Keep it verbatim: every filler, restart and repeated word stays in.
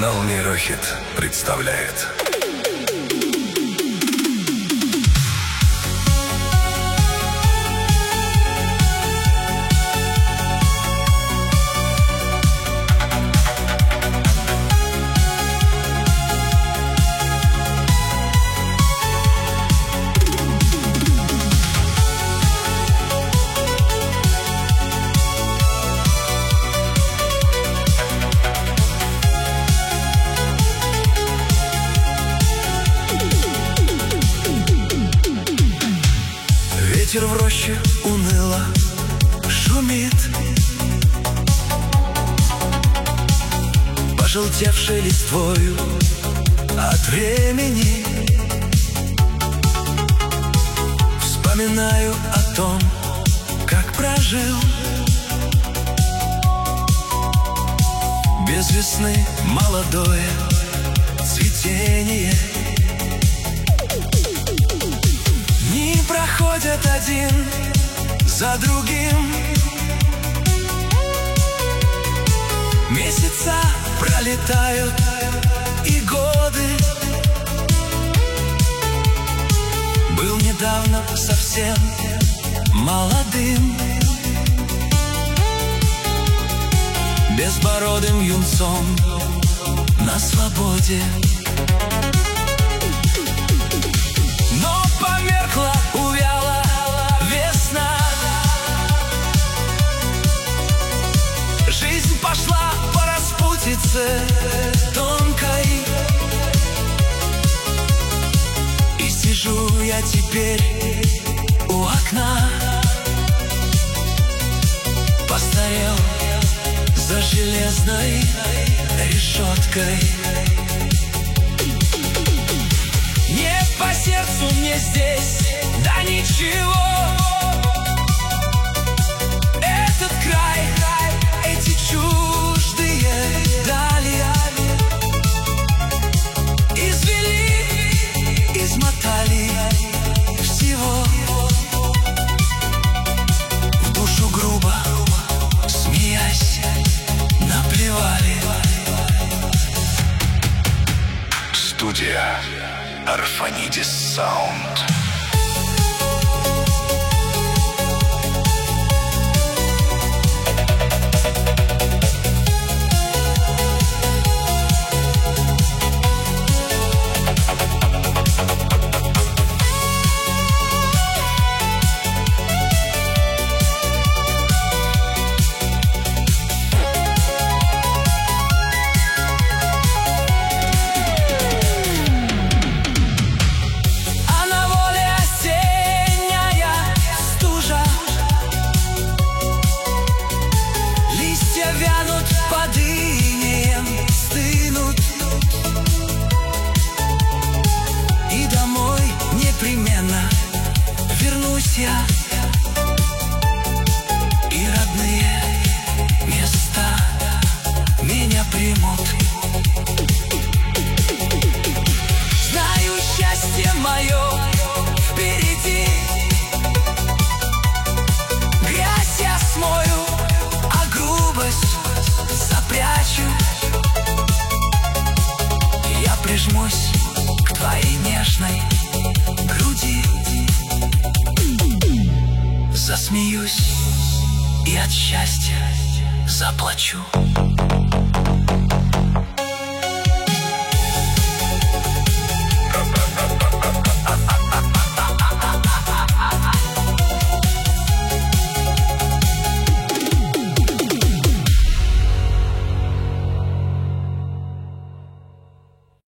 Канал Нейрохит представляет. Ветер в роще уныло шумит, пожелтевшей листвою от времени. Вспоминаю о том, как прожил без весны молодое цветение. Дни проходят один за другим, месяца пролетают и годы. Был недавно совсем молодым, безбородым юнцом на свободе. Но померкла, увяла весна, жизнь пошла по распутице тонкой, и сижу я теперь у окна, постарел за железной решеткой. Не по сердцу мне здесь, да ничего. Этот край, эти чуждые дали извели, измотали всего. В душу грубо, смеясь, наплевали. Студия Арфанидис Саунд. Вянут под инеем, стынут, и домой непременно вернусь я, и родные места меня примут. Знаю, счастье мое впереди, грязь я смою, а грубость запрячу. Я прижмусь к твоей нежной груди, засмеюсь и от счастья заплачу.